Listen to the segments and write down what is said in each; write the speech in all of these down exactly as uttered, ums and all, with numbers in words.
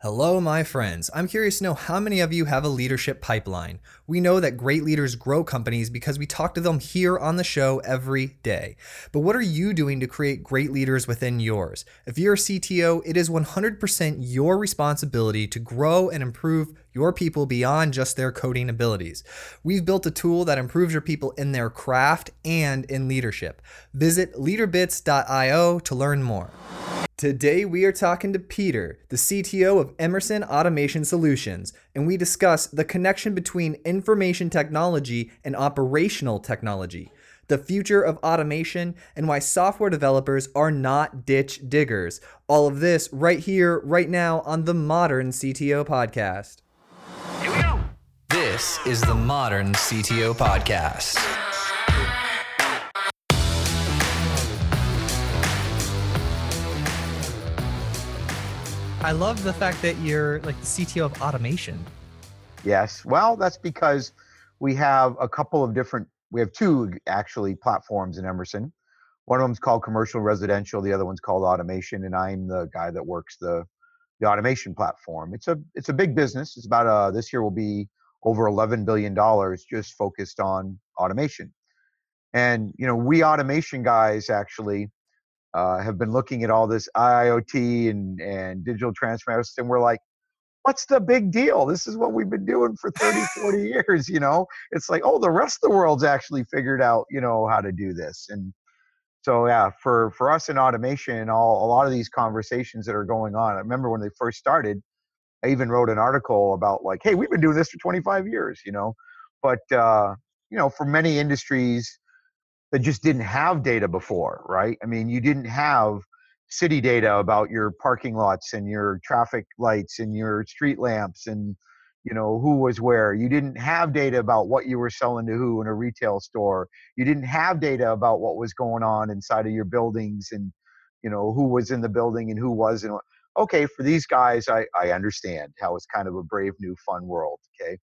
Hello, my friends. I'm curious to know how many of you have a leadership pipeline. We know that great leaders grow companies because we talk to them here on the show every day. But what are you doing to create great leaders within yours? If you're a C T O, it is one hundred percent your responsibility to grow and improve your people beyond just their coding abilities. We've built a tool that improves your people in their craft and in leadership. Visit leaderbits dot io to learn more. Today we are talking to Peter, the C T O of Emerson Automation Solutions, and we discuss the connection between information technology and operational technology, the future of automation, and why software developers are not ditch diggers. All of this right here, right now on the Modern C T O Podcast. Here we go. This is the Modern C T O Podcast. I love the fact that you're like the C T O of automation. Yes. Well, that's because we have a couple of different, we have two actually platforms in Emerson. One of them is called commercial residential. The other one's called automation. And I'm the guy that works the, the automation platform. It's a, it's a big business. It's about, uh, this year will be over eleven billion dollars just focused on automation. And, you know, we automation guys actually uh, have been looking at all this I O T and, and digital transformation. And we're like, what's the big deal? This is what we've been doing for thirty, forty years, you know? It's like, oh, the rest of the world's actually figured out, you know, how to do this. And so, yeah, for, for us in automation, all, a lot of these conversations that are going on, I remember when they first started, I even wrote an article about like, hey, we've been doing this for twenty-five years, you know? But, uh, you know, for many industries that just didn't have data before, right? I mean, you didn't have city data about your parking lots and your traffic lights and your street lamps and, you know, who was where. You didn't have data about what you were selling to who in a retail store. You didn't have data about what was going on inside of your buildings and, you know, who was in the building and who wasn't. Okay, for these guys, I, I understand how it's kind of a brave new fun world, okay?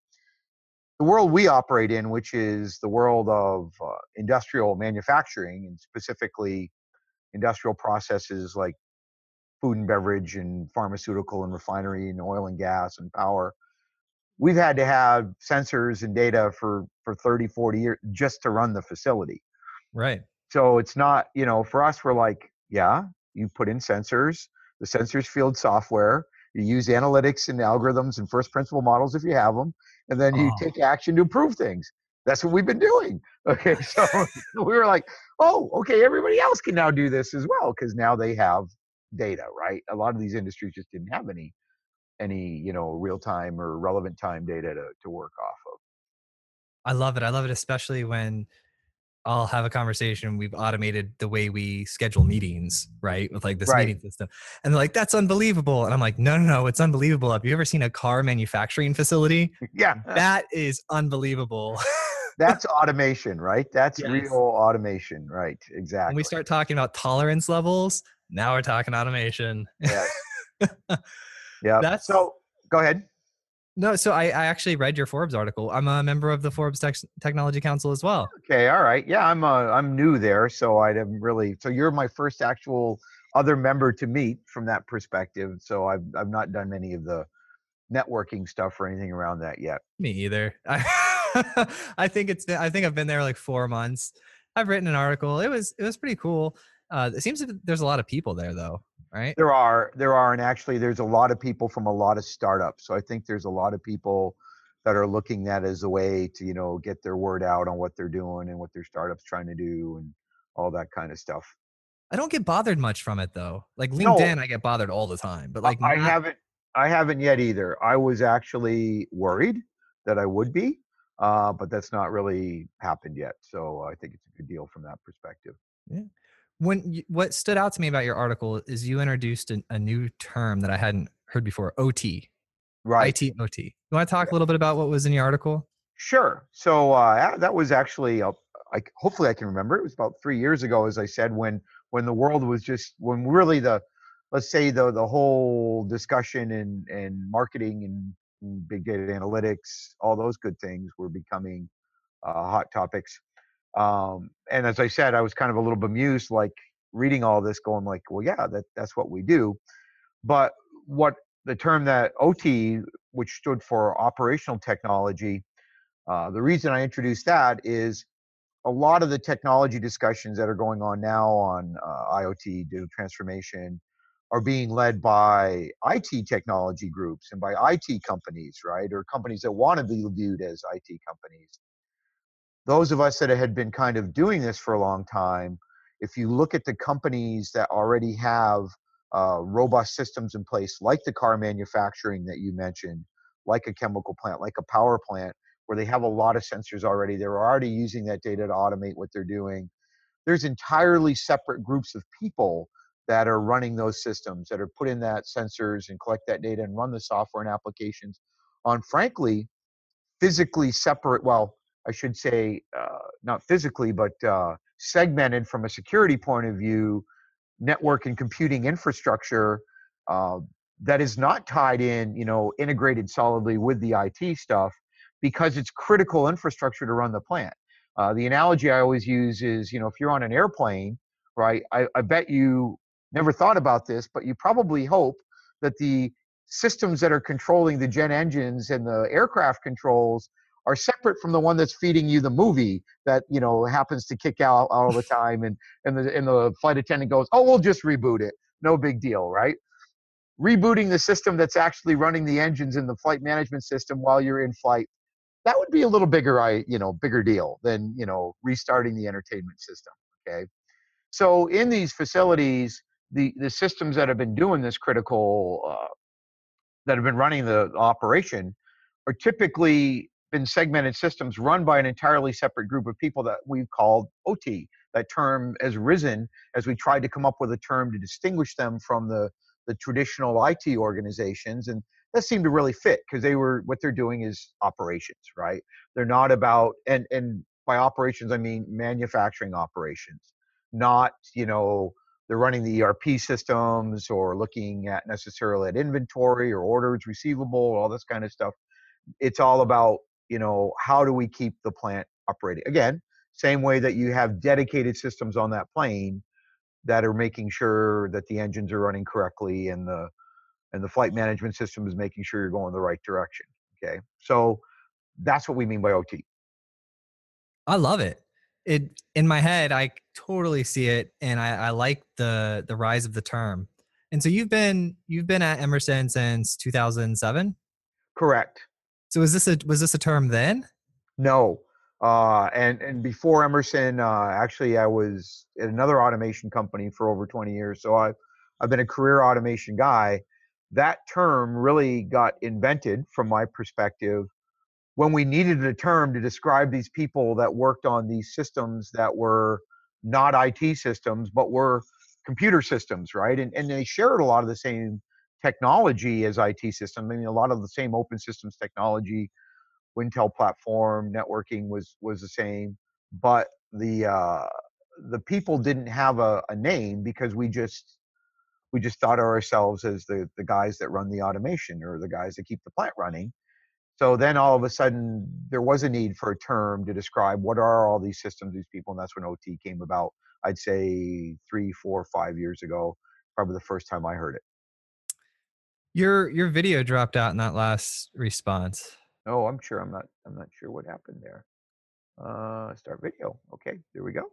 The world we operate in, which is the world of uh, industrial manufacturing and specifically industrial processes like food and beverage and pharmaceutical and refinery and oil and gas and power, we've had to have sensors and data for, for thirty, forty years just to run the facility. Right. So it's not, you know, for us, we're like, yeah, you put in sensors, the sensors field software, you use analytics and algorithms and first principle models if you have them, and then you Oh. take action to improve things. That's what we've been doing. Okay, so we were like, oh, okay, everybody else can now do this as well because now they have data, right? A lot of these industries just didn't have any, any you know, real time or relevant time data to, to work off of. I love it. I love it, especially when I'll have a conversation. We've automated the way we schedule meetings, right? With like this Right. meeting system. And they're like, that's unbelievable. And I'm like, no, no, no, it's unbelievable. Have you ever seen a car manufacturing facility? Yeah. That is unbelievable. That's automation, right? That's Yes. real automation, right? When Exactly. we start talking about tolerance levels, now we're talking automation. Yes. Yeah. That's So go ahead. no. So I, I actually read your Forbes article. I'm a member of the Forbes Tech Technology Council as well. Okay. All right. Yeah, I'm uh, I'm new there, so I didn't really. So you're my first actual other member to meet from that perspective. So I've I've not done any of the networking stuff or anything around that yet. Me either. I, I think it's. I think I've been there like four months. I've written an article. It was. It was pretty cool. Uh, it seems that there's a lot of people there, though, right? There are there are, and actually, there's a lot of people from a lot of startups. So I think there's a lot of people that are looking at as a way to you know get their word out on what they're doing and what their startups trying to do and all that kind of stuff. I don't get bothered much from it though. Like No, LinkedIn, I get bothered all the time, but I like I not. haven't I haven't yet either. I was actually worried that I would be, uh, but that's not really happened yet. So I think it's a good deal from that perspective. Yeah. When you, what stood out to me about your article is you introduced an, a new term that I hadn't heard before: O T, Right. I T, O T. You want to talk a little bit about what was in your article? Sure. So uh, that was actually, uh, I, hopefully I can remember. It was about three years ago, as I said, when when the world was just when really the, let's say the the whole discussion and and marketing and, and big data analytics, all those good things were becoming uh, hot topics. Um, and as I said, I was kind of a little bemused, like reading all this, going like, well, yeah, that that's what we do. But what the term that O T, which stood for operational technology, uh, the reason I introduced that is a lot of the technology discussions that are going on now on uh, IoT, digital transformation, are being led by I T technology groups and by I T companies, right? Or companies that want to be viewed as I T companies. Those of us that had been kind of doing this for a long time, if you look at the companies that already have uh, robust systems in place, like the car manufacturing that you mentioned, like a chemical plant, like a power plant, where they have a lot of sensors already, they're already using that data to automate what they're doing. There's entirely separate groups of people that are running those systems, that are put in that sensors and collect that data and run the software and applications on, frankly, physically separate, well, I should say, uh, not physically, but uh, segmented from a security point of view, network and computing infrastructure uh, that is not tied in, you know, integrated solidly with the I T stuff, because it's critical infrastructure to run the plant. Uh, the analogy I always use is, you know, if you're on an airplane, right, I, I bet you never thought about this, but you probably hope that the systems that are controlling the jet engines and the aircraft controls are separate from the one that's feeding you the movie that, you know, happens to kick out all the time, and and the and the flight attendant goes, oh, we'll just reboot it, no big deal, right? Rebooting the system that's actually running the engines in the flight management system while you're in flight, that would be a little bigger, I you know, bigger deal than, you know, restarting the entertainment system. Okay, so in these facilities, the the systems that have been doing this critical uh, that have been running the operation are typically been segmented systems run by an entirely separate group of people that we've called O T. That term has risen as we tried to come up with a term to distinguish them from the, the traditional I T organizations. And that seemed to really fit, because they were, what they're doing is operations, right? They're not about, and, and by operations, I mean manufacturing operations, not, you know, they're running the E R P systems or looking at necessarily at inventory or orders receivable, all this kind of stuff. It's all about, you know, how do we keep the plant operating? Again, same way that you have dedicated systems on that plane that are making sure that the engines are running correctly, and the and the flight management system is making sure you're going the right direction. Okay, so that's what we mean by O T. I love it. It in my head, I totally see it, and I, I like the the rise of the term. And so you've been you've been at Emerson since two thousand seven. Correct. So was this a was this a term then? No. Uh, and and before Emerson, uh, actually, I was at another automation company for over twenty years. So I, I've been a career automation guy. That term really got invented, from my perspective, when we needed a term to describe these people that worked on these systems that were not I T systems, but were computer systems, right? And and they shared a lot of the same technology as I T systems. I mean, a lot of the same open systems technology, Wintel platform, networking was was the same, but the uh, the people didn't have a, a name, because we just we just thought of ourselves as the the guys that run the automation, or the guys that keep the plant running. So then all of a sudden there was a need for a term to describe what are all these systems, these people, and that's when O T came about. I'd say three, four, five years ago, probably the first time I heard it. Your your video dropped out in that last response. Oh, I'm sure I'm not I'm not sure what happened there. Uh, start video. Okay, there we go.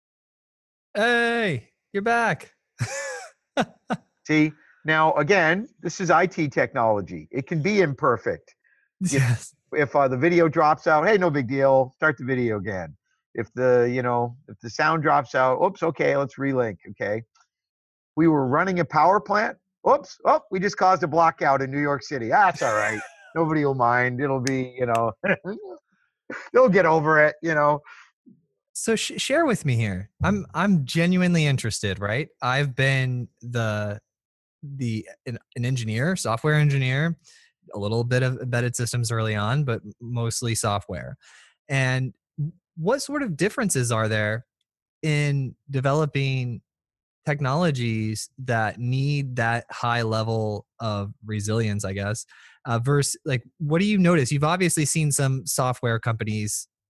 Hey, you're back. See, now again, this is I T technology. It can be imperfect. If Yes. if uh, the video drops out, hey, no big deal. Start the video again. If the you know if the sound drops out, oops, okay, let's relink. Okay, we were running a power plant. Oops, oh, we just caused a blackout in New York City. That's all right. Nobody will mind. It'll be, you know, they'll get over it. You know, So sh- share with me here. I'm I'm genuinely interested, right? I've been the the an, an engineer, software engineer, a little bit of embedded systems early on, but mostly software. And what sort of differences are there in developing technologies that need that high level of resilience, I guess, uh, versus like, what do you notice? You've obviously seen some software companies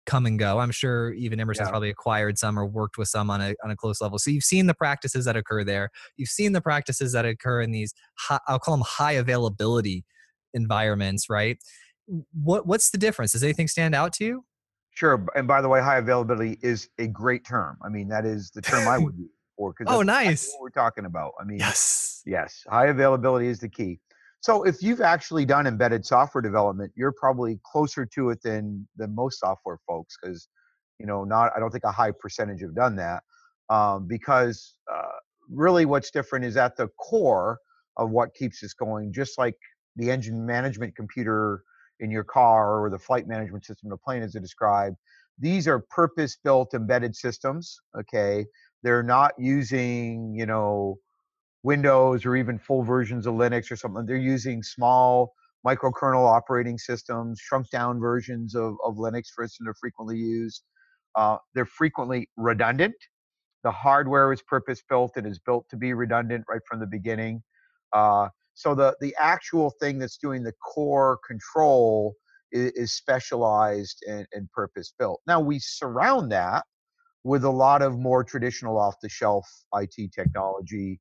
come and go. I'm sure even Emerson's Yeah. probably acquired some or worked with some on a on a close level. So you've seen the practices that occur there. You've seen the practices that occur in these high, I'll call them high availability environments, right? What what's the difference? Does anything stand out to you? Sure. And by the way, high availability is a great term. I mean, that is the term I would use for, because Oh, that's exactly nice. what we're talking about. I mean, Yes. yes, high availability is the key. So if you've actually done embedded software development, you're probably closer to it than than most software folks, because you know, not I don't think a high percentage have done that. Um, because uh, really, what's different is at the core of what keeps us going. Just like the engine management computer in your car or the flight management system in a plane, as I described, these are purpose-built embedded systems. Okay, they're not using, you know, Windows or even full versions of Linux or something. They're using small microkernel operating systems, shrunk down versions of, of Linux, for instance, are frequently used. Uh, they're frequently redundant. The hardware is purpose built and is built to be redundant right from the beginning. Uh, so the, the actual thing that's doing the core control is, is specialized and, and purpose built. Now we surround that with a lot of more traditional off the shelf I T technology,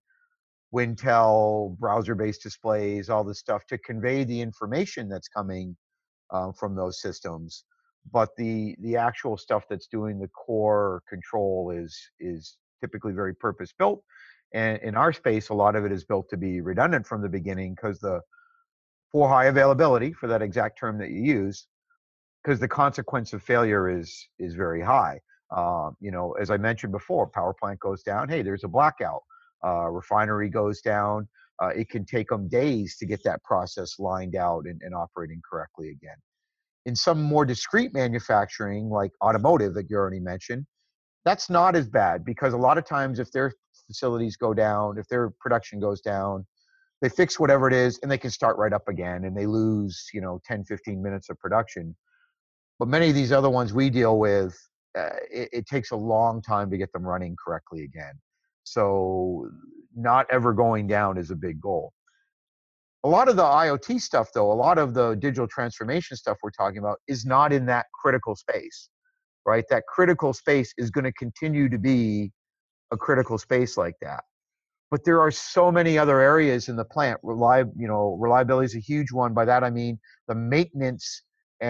Wintel, browser-based displays, all this stuff to convey the information that's coming uh, from those systems. But the the actual stuff that's doing the core control is is typically very purpose-built. And in our space, a lot of it is built to be redundant from the beginning, because the for high availability, for that exact term that you use, because the consequence of failure is is very high. Uh, you know, as I mentioned before, power plant goes down. Hey, there's a blackout. Uh, refinery goes down. Uh, it can take them days to get that process lined out and, and operating correctly again. In some more discrete manufacturing, like automotive that you already mentioned, that's not as bad, because a lot of times if their facilities go down, if their production goes down, they fix whatever it is and they can start right up again, and they lose, you know, ten, fifteen minutes of production. But many of these other ones we deal with, uh, it, it takes a long time to get them running correctly again. So not ever going down is a big goal. A lot of the IoT stuff, though, a lot of the digital transformation stuff we're talking about is not in that critical space, right? That critical space is going to continue to be a critical space like that. But there are so many other areas in the plant. Reli- you know, reliability is a huge one. By that I mean the maintenance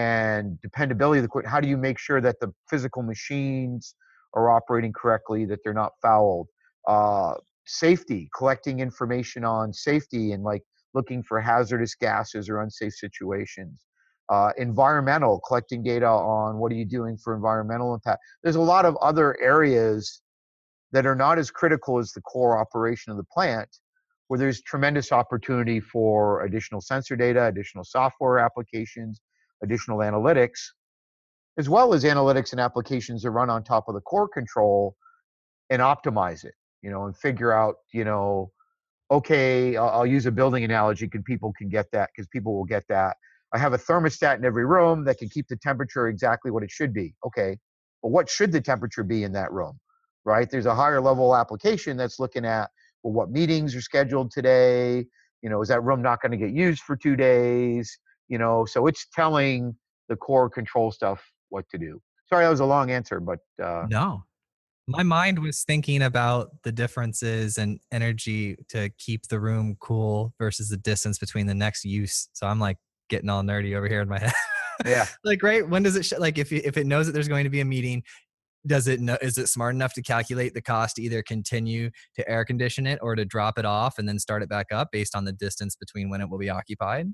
and dependability of the equipment. How do you make sure that the physical machines are operating correctly, that they're not fouled? Uh, Safety, collecting information on safety and like looking for hazardous gases or unsafe situations. Uh, environmental, collecting data on what are you doing for environmental impact. There's a lot of other areas that are not as critical as the core operation of the plant, where there's tremendous opportunity for additional sensor data, additional software applications, additional analytics, as well as analytics and applications that run on top of the core control and optimize it, you know, and figure out, you know, okay, I'll, I'll use a building analogy because people can get that, because people will get that. I have a thermostat in every room that can keep the temperature exactly what it should be. Okay, but what should the temperature be in that room, right? There's a higher level application that's looking at, well, what meetings are scheduled today? You know, is that room not going to get used for two days? You know, so it's telling the core control stuff what to do. Sorry, that was a long answer, but uh, No. My mind was thinking about the differences in energy to keep the room cool versus the distance between the next use. So I'm like getting all nerdy over here in my head. yeah. Like, right? When does it sh- like if it- if it knows that there's going to be a meeting, does it know, is it smart enough to calculate the cost to either continue to air condition it or to drop it off and then start it back up based on the distance between when it will be occupied?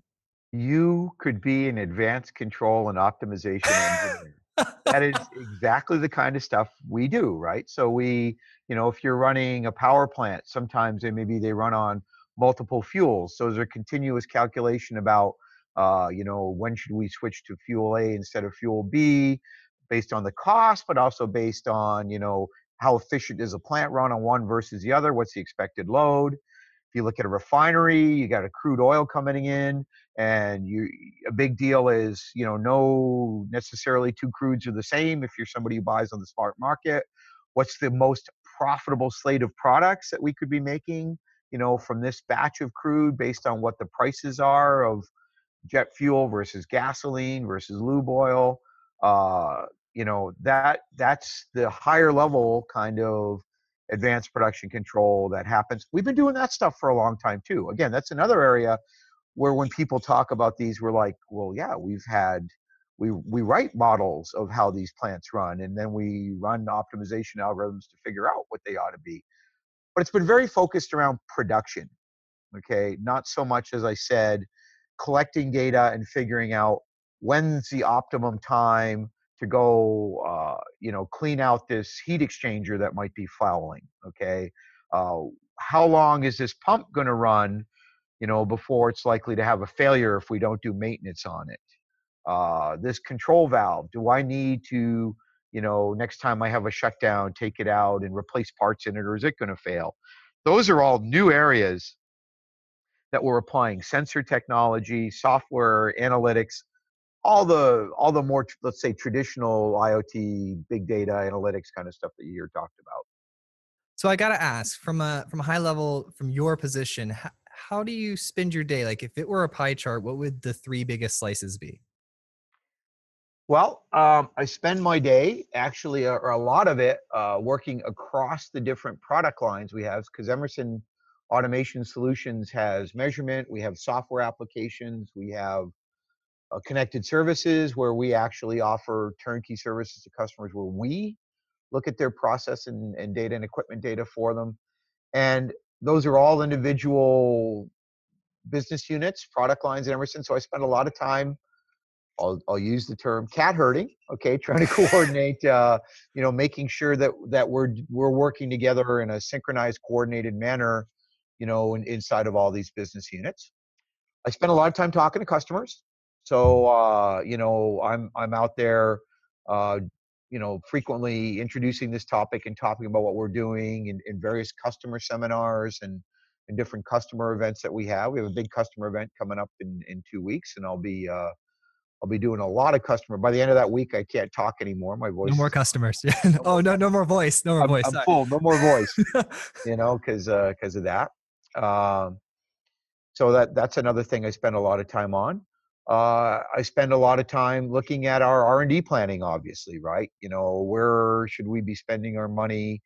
You could be an advanced control and optimization engineer. That is exactly the kind of stuff we do, right? So we, you know, if you're running a power plant, sometimes they maybe they run on multiple fuels. So there's a continuous calculation about, uh, you know, when should we switch to fuel A instead of fuel B, based on the cost, but also based on, you know, how efficient is a plant run on one versus the other? What's the expected load? If you look at a refinery, you got a crude oil coming in, and you a big deal is, you know, no necessarily two crudes are the same if you're somebody who buys on the spot market. What's the most profitable slate of products that we could be making, you know, from this batch of crude based on what the prices are of jet fuel versus gasoline versus lube oil? Uh, you know, that that's the higher level kind of advanced production control that happens. We've been doing that stuff for a long time too. Again, that's another area where when people talk about these, we're like, well, yeah, we've had we we write models of how these plants run, and then we run optimization algorithms to figure out what they ought to be. But it's been very focused around production, okay? Not so much, as I said, collecting data and figuring out when's the optimum time to go, uh, you know, clean out this heat exchanger that might be fouling, okay? Uh, how long is this pump going to run, you know, before it's likely to have a failure if we don't do maintenance on it? Uh, this control valve, do I need to, you know, next time I have a shutdown, take it out and replace parts in it, or is it going to fail? Those are all new areas that we're applying sensor technology, software, analytics, all the all the more, let's say, traditional IoT, big data analytics kind of stuff that you hear talked about. So I gotta ask, from a from a high level, from your position, how, how do you spend your day? Like, if it were a pie chart, what would the three biggest slices be? Well, um, I spend my day actually, or a lot of it, uh, working across the different product lines we have, because Emerson Automation Solutions has measurement, we have software applications, we have uh, connected services where we actually offer turnkey services to customers where we look at their process and, and data and equipment data for them. And those are all individual business units, product lines at Emerson. So I spend a lot of time, I'll, I'll use the term cat herding, okay, trying to coordinate, uh, you know, making sure that that we're we're working together in a synchronized, coordinated manner, you know, in, inside of all these business units. I spend a lot of time talking to customers, so uh, you know, I'm I'm out there, uh, you know, frequently introducing this topic and talking about what we're doing in, in various customer seminars and in different customer events that we have. We have a big customer event coming up in in two weeks, and I'll be uh, I'll be doing a lot of customer. By the end of that week, I can't talk anymore. My No voice more is customers. no Oh, more no, no customers. more voice. No more I'm voice. I'm Sorry. full. No more voice. You know, because because of that. Um, so that that's another thing I spend a lot of time on. Uh, I spend a lot of time looking at our R and D planning, obviously, right? You know, where should we be spending our money?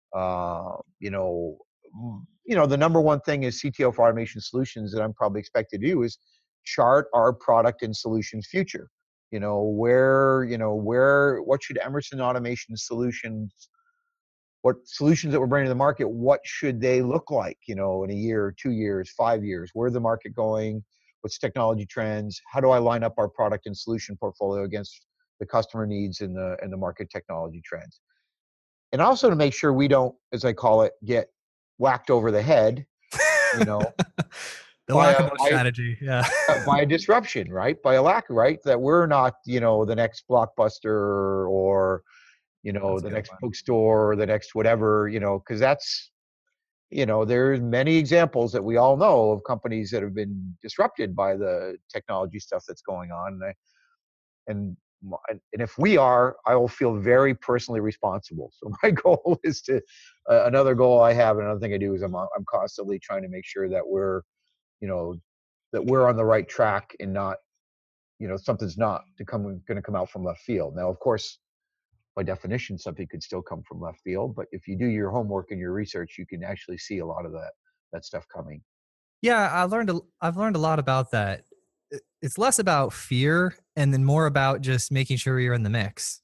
Uh, you know, mm, you know, the number one thing is C T O for Automation Solutions that I'm probably expected to do is chart our product and solutions future. You know, where, you know, where, what should Emerson Automation Solutions, what solutions that we're bringing to the market, what should they look like, you know, in a year, two years, five years? Where's the market going? What's technology trends? How do I line up our product and solution portfolio against the customer needs and the and the market technology trends? And also to make sure we don't, as I call it, get whacked over the head, you know, The by a whack-a-mole by, strategy. Yeah. by a disruption, right? By a lack, right? That we're not, you know, the next Blockbuster or, you know, That's a the good next one. bookstore or the next whatever, you know, because that's, you know, there's many examples that we all know of companies that have been disrupted by the technology stuff that's going on. And, I, and, and if we are, I will feel very personally responsible. So my goal is to, uh, another goal I have, and another thing I do is I'm, I'm constantly trying to make sure that we're, you know, that we're on the right track and not, you know, something's not to come going to come out from left field. Now, of course, by definition, something could still come from left field. But if you do your homework and your research, you can actually see a lot of that that stuff coming. Yeah, I learned a, I've learned a lot about that. It- It's less about fear and then more about just making sure you're in the mix.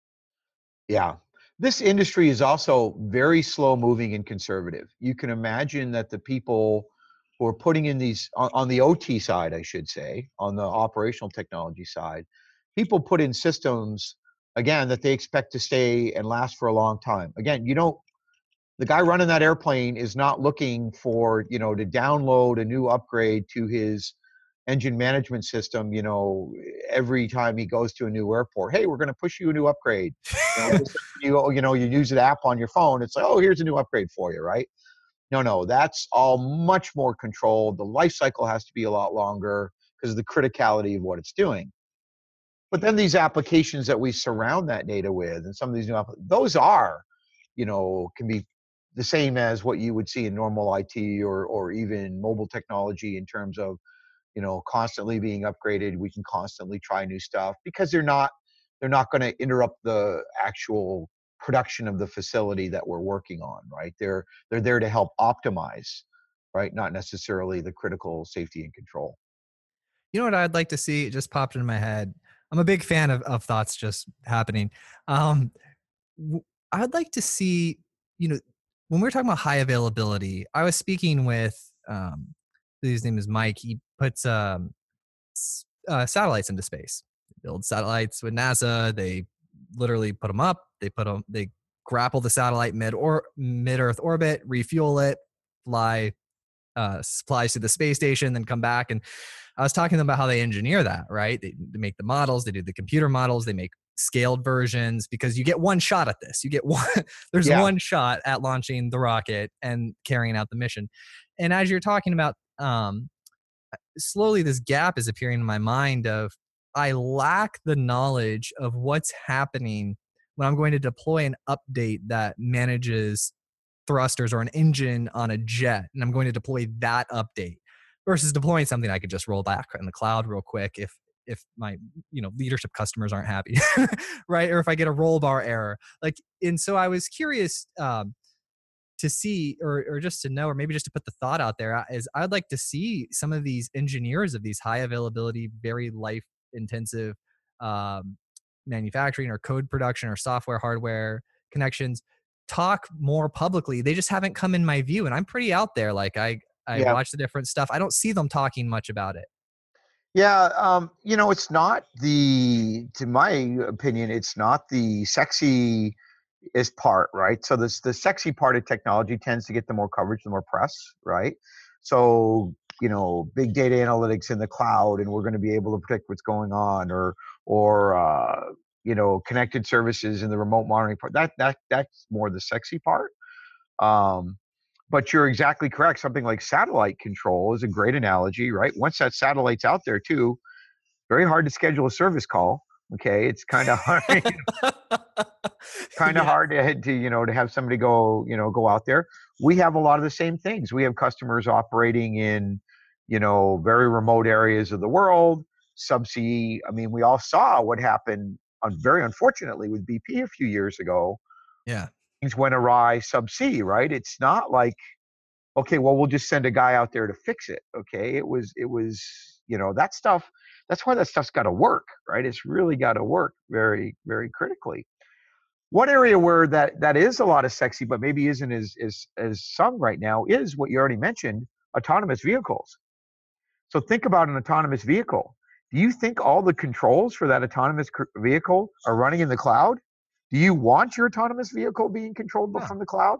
Yeah. This industry is also very slow moving and conservative. You can imagine that the people who are putting in these on, on the O T side, I should say, on the operational technology side, people put in systems again that they expect to stay and last for a long time. Again, you don't the guy running that airplane is not looking for, you know, to download a new upgrade to his engine management system, you know, every time he goes to a new airport. Hey, we're going to push you a new upgrade. You know, just like you, you know, you use an app on your phone. It's like, oh, here's a new upgrade for you, right? No, no, that's all much more controlled. The life cycle has to be a lot longer because of the criticality of what it's doing. But then these applications that we surround that data with, and some of these new applications, those are, you know, can be the same as what you would see in normal I T or or even mobile technology in terms of, you know, constantly being upgraded. We can constantly try new stuff because they're not they're not going to interrupt the actual production of the facility that we're working on, right? They're they're there to help optimize, right? Not necessarily the critical safety and control. You know what I'd like to see? It just popped into my head. I'm a big fan of, of thoughts just happening. Um, w- I'd like to see, you know, when we were talking about high availability, I was speaking with, um, his name is Mike. He puts um, s- uh, satellites into space. They build satellites with NASA. They literally put them up. They put them. They grapple the satellite mid or mid Earth orbit, refuel it, fly uh, supplies to the space station, then come back. And I was talking to them about how they engineer that, right? They, they make the models, they do the computer models, they make scaled versions because you get one shot at this. You get one, there's Yeah, one shot at launching the rocket and carrying out the mission. And as you're talking about, um, slowly this gap is appearing in my mind of I lack the knowledge of what's happening when I'm going to deploy an update that manages thrusters or an engine on a jet, and I'm going to deploy that update versus deploying something I could just roll back in the cloud real quick if if my you know leadership customers aren't happy, right? Or if I get a roll bar error, like. And so I was curious, um, to see, or or just to know, or maybe just to put the thought out there, uh, is I'd like to see some of these engineers of these high availability, very life intensive, um, manufacturing or code production or software hardware connections talk more publicly. They just haven't come in my view, and I'm pretty out there. Like I I yeah, watch the different stuff. I don't see them talking much about it. yeah. Um, you know, it's not the, to my opinion, it's not the sexy is part, right? So this the sexy part of technology tends to get the more coverage, the more press, right? So, you know, big data analytics in the cloud, and we're going to be able to predict what's going on, or or uh, you know, connected services in the remote monitoring part. That that that's more the sexy part. Um, but you're exactly correct. Something like satellite control is a great analogy, right? Once that satellite's out there too, very hard to schedule a service call. Okay, it's kind of hard, kind of Yeah. hard to, to you know to have somebody go you know go out there. We have a lot of the same things. We have customers operating in you know very remote areas of the world, subsea. I mean, we all saw what happened on, very unfortunately, with B P a few years ago. Yeah. Things went awry subsea, right? It's not like, okay, well, we'll just send a guy out there to fix it. Okay, it was it was you know that stuff. That's why that stuff's got to work, right? It's really got to work very very critically. One area where that that is a lot of sexy, but maybe isn't as as as sung right now, is what you already mentioned: autonomous vehicles. So think about an autonomous vehicle. Do you think all the controls for that autonomous vehicle are running in the cloud? Do you want your autonomous vehicle being controlled No. from the cloud?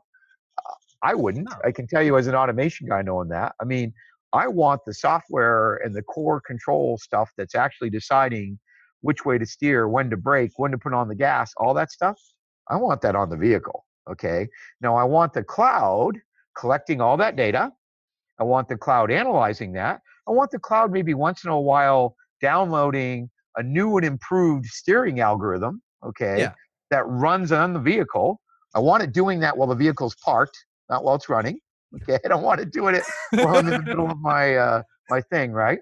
I wouldn't. No. I can tell you as an automation guy knowing that. I mean, I want the software and the core control stuff that's actually deciding which way to steer, when to brake, when to put on the gas, all that stuff. I want that on the vehicle. Okay. Now I want the cloud collecting all that data. I want the cloud analyzing that. I want the cloud maybe once in a while downloading a new and improved steering algorithm, okay, Yeah. that runs on the vehicle. I want it doing that while the vehicle's parked, not while it's running. Okay, I don't want it doing it while I'm in the middle of my uh, my thing, right?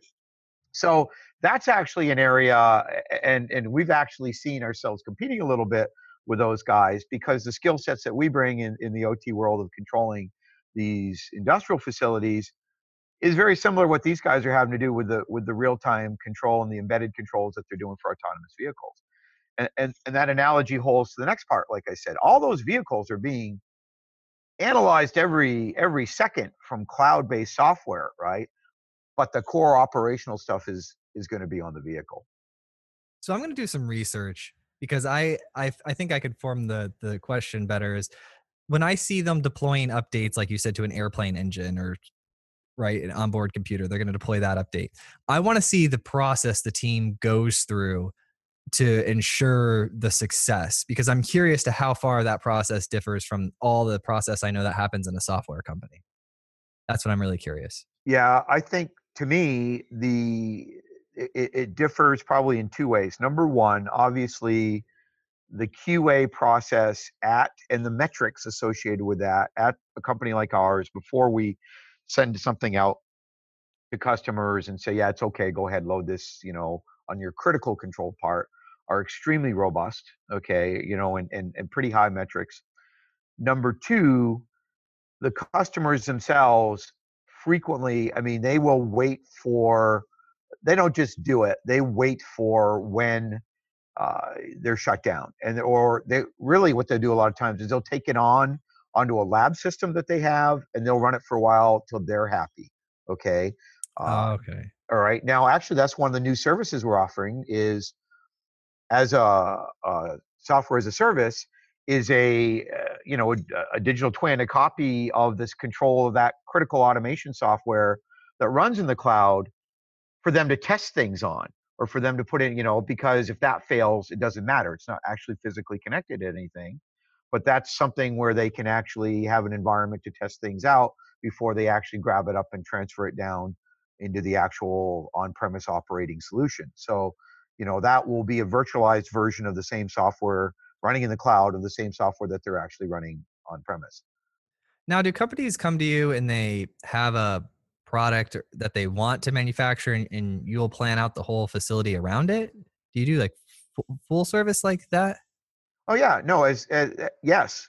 So that's actually an area, and and we've actually seen ourselves competing a little bit with those guys, because the skill sets that we bring in in the O T world of controlling these industrial facilities is very similar to what these guys are having to do with the with the real time control and the embedded controls that they're doing for autonomous vehicles. And, and and that analogy holds to the next part. Like I said, all those vehicles are being analyzed every every second from cloud based software, right? But the core operational stuff is is going to be on the vehicle. So I'm going to do some research because I, I I think I could form the the question better. Is when I see them deploying updates, like you said, to an airplane engine or right an onboard computer, they're going to deploy that update. I want to see the process the team goes through to ensure the success because I'm curious to how far that process differs from all the process I know that happens in a software company. That's what I'm really curious. Yeah, I think, to me, the it, it differs probably in two ways. Number one, obviously, the Q A process at, and the metrics associated with that at a company like ours, before we send something out to customers and say, yeah, it's okay, go ahead, load this, you know, on your critical control part. are extremely robust, okay, you know, and, and, and pretty high metrics. Number two, the customers themselves frequently, I mean, they will wait for, they don't just do it, they wait for when uh, they're shut down. And or they really what they do a lot of times is they'll take it on onto a lab system that they have and they'll run it for a while till they're happy. Okay. Uh, Oh, okay. all right. Now, actually, that's one of the new services we're offering is as a, a software as a service is a uh, you know a, a digital twin, a copy of this control of that critical automation software that runs in the cloud for them to test things on or for them to put in, you know, because if that fails, it doesn't matter. It's not actually physically connected to anything, but that's something where they can actually have an environment to test things out before they actually grab it up and transfer it down into the actual on-premise operating solution. So, you know, that will be a virtualized version of the same software running in the cloud of the same software that they're actually running on premise. Now, do companies come to you and they have a product or- that they want to manufacture and, and you'll plan out the whole facility around it? Do you do like fu- full service like that? Oh yeah, no, as, as uh, yes.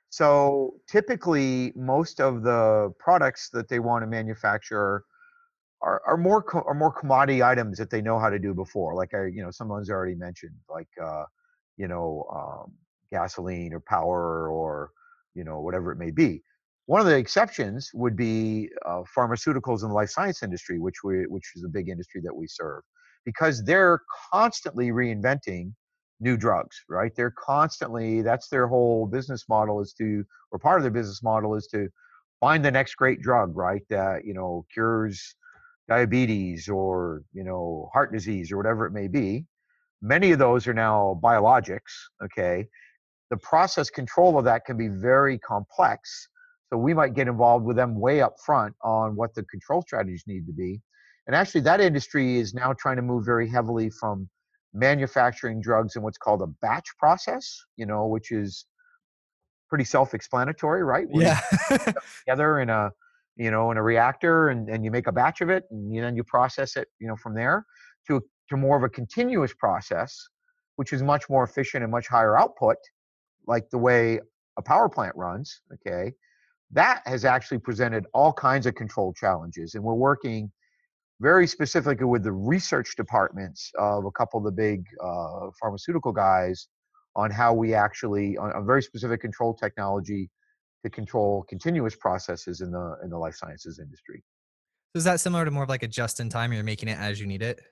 So typically, most of the products that they want to manufacture are, are more co- are more commodity items that they know how to do before. Like I, you know, someone's already mentioned, like uh, you know, um, gasoline or power or you know whatever it may be. One of the exceptions would be uh, pharmaceuticals and the life science industry, which we which is a big industry that we serve, because they're constantly reinventing new drugs, right? They're constantly that's their whole business model is to, or part of their business model is to find the next great drug, right? That you know cures diabetes or you know heart disease or whatever it may be. Many of those are now biologics. Okay, the process control of that can be very complex, so we might get involved with them way up front on what the control strategies need to be. And actually that industry is now trying to move very heavily from manufacturing drugs in what's called a batch process, you know which is pretty self-explanatory, right? Where you Yeah. together in a you know in a reactor and, and you make a batch of it and you, then you process it you know from there to to more of a continuous process, which is much more efficient and much higher output, like the way a power plant runs. Okay, that has actually presented all kinds of control challenges, and we're working very specifically with the research departments of a couple of the big uh, pharmaceutical guys on how we actually on a very specific control technology to control continuous processes in the in the life sciences industry. So is that similar to more of like a just in time? You're making it as you need it?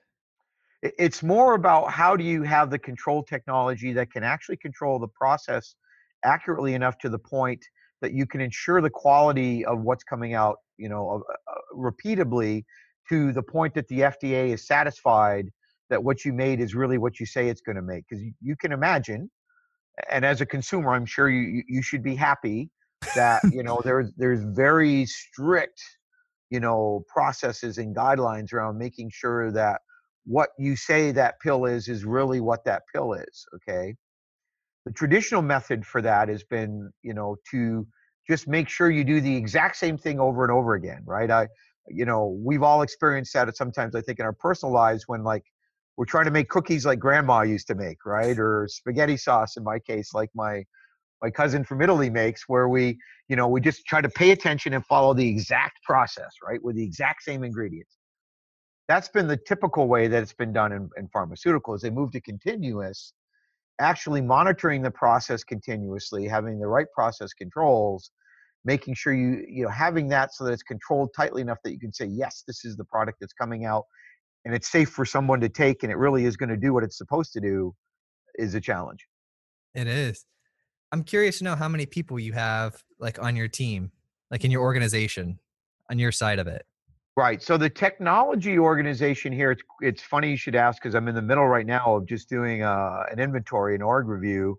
It's more about how do you have the control technology that can actually control the process accurately enough to the point that you can ensure the quality of what's coming out, you know, uh, uh, repeatably to the point that the F D A is satisfied that what you made is really what you say it's going to make. Because you, you can imagine, and as a consumer, I'm sure you you you should be happy that you know there's there's very strict you know processes and guidelines around making sure that what you say that pill is is really what that pill is. Okay, the traditional method for that has been you know to just make sure you do the exact same thing over and over again, right? I you know we've all experienced that at sometimes I think in our personal lives when like we're trying to make cookies like grandma used to make, right? Or spaghetti sauce in my case, like my my cousin from Italy makes, where we, you know, we just try to pay attention and follow the exact process, right, with the exact same ingredients. That's been the typical way that it's been done in, in pharmaceuticals. They move to continuous, actually monitoring the process continuously, having the right process controls, making sure you, you know, having that so that it's controlled tightly enough that you can say, yes, this is the product that's coming out and it's safe for someone to take and it really is going to do what it's supposed to do is a challenge. It is. I'm curious to know how many people you have like on your team, like in your organization, on your side of it. Right. So the technology organization here, it's it's funny you should ask because I'm in the middle right now of just doing uh, an inventory, an org review,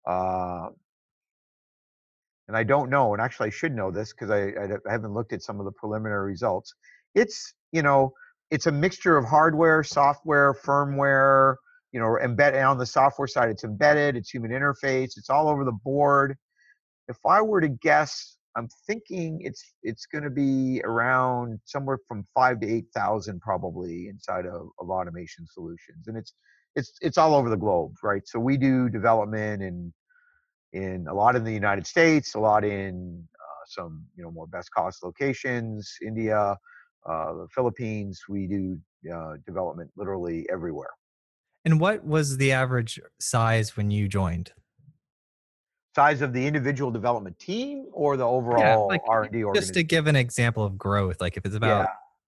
uh, and I don't know. And actually, I should know this because I, I I haven't looked at some of the preliminary results. It's you know it's a mixture of hardware, software, firmware. You know, embedded on the software side, it's embedded, it's human interface, it's all over the board. If I were to guess, I'm thinking it's it's going to be around somewhere from five to eight thousand probably inside of, of automation solutions, and it's it's it's all over the globe, right? So we do development in in a lot in the United States, a lot in uh, some you know more best cost locations, India, uh, the Philippines. We do uh, development literally everywhere. And what was the average size when you joined? Size of the individual development team or the Yeah, overall like R and D just to organization? give an example of growth, like if it's Yeah, about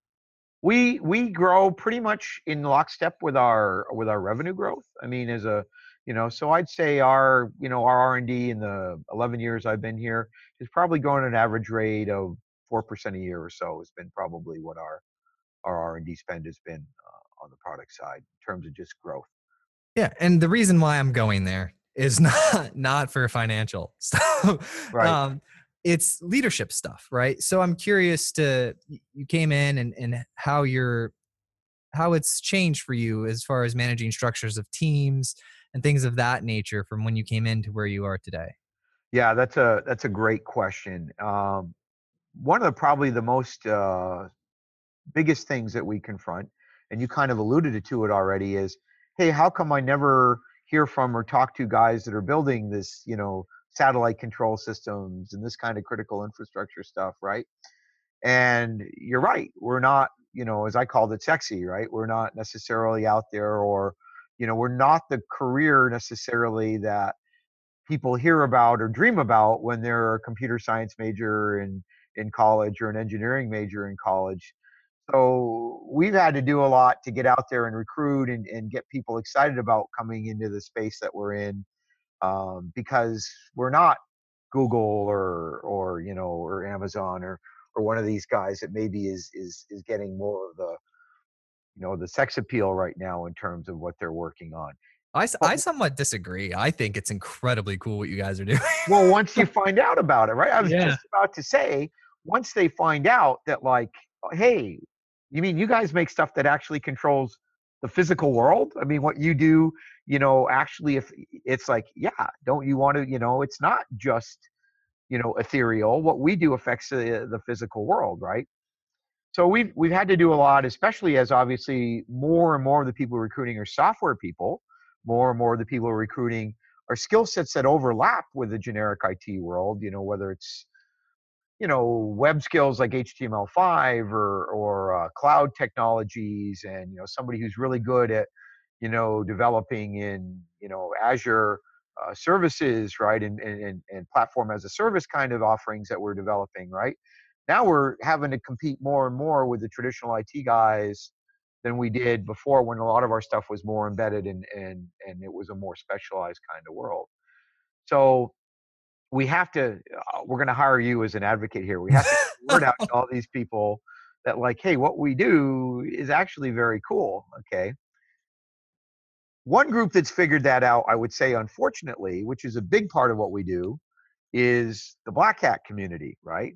we we grow pretty much in lockstep with our with our revenue growth. I mean, as a you know, so I'd say our you know our R and D in the eleven years I've been here is probably growing at an average rate of four percent a year or so. Has been probably what our our R and D spend has been uh, on the product side in terms of just growth. yeah, and the reason why I'm going there is not not for financial stuff. Right. um, it's leadership stuff, right? So I'm curious to you came in and and how you're how it's changed for you as far as managing structures of teams and things of that nature from when you came in to where you are today. Yeah, that's a that's a great question. Um, one of the probably the most uh, biggest things that we confront, and you kind of alluded to it already, is, hey, how come I never hear from or talk to guys that are building this, you know, satellite control systems and this kind of critical infrastructure stuff, right? And you're right, we're not, you know, as I called it, sexy, right? We're not necessarily out there, or, you know, we're not the career necessarily that people hear about or dream about when they're a computer science major in in college or an engineering major in college. So we've had to do a lot to get out there and recruit and, and get people excited about coming into the space that we're in, um, because we're not Google or or you know or Amazon or or one of these guys that maybe is is is getting more of the you know the sex appeal right now in terms of what they're working on. I, s- But I somewhat disagree. I think it's incredibly cool what you guys are doing. well, once you find out about it, right? I was Yeah. just about to say, once they find out that, like, hey, you mean you guys make stuff that actually controls the physical world? I mean, what you do, you know, actually, if it's like, yeah, don't you want to, you know, it's not just, you know, ethereal. What we do affects the, the physical world, right? So we've we've had to do a lot, especially as obviously more and more of the people we're recruiting are software people. More and more of the people we're recruiting are skill sets that overlap with the generic I T world. You know, whether it's you know web skills like H T M L five or or uh, cloud technologies, and you know somebody who's really good at you know developing in you know Azure uh, services, right, and, and and platform as a service kind of offerings that we're developing, right. Now we're having to compete more and more with the traditional I T guys than we did before, when a lot of our stuff was more embedded and and and it was a more specialized kind of world. So we have to uh, we're going to hire you as an advocate here. We have to get the word out to all these people that, like, hey, what we do is actually very cool. Okay. One group that's figured that out, I would say, unfortunately, which is a big part of what we do, is the Black Hat community, right?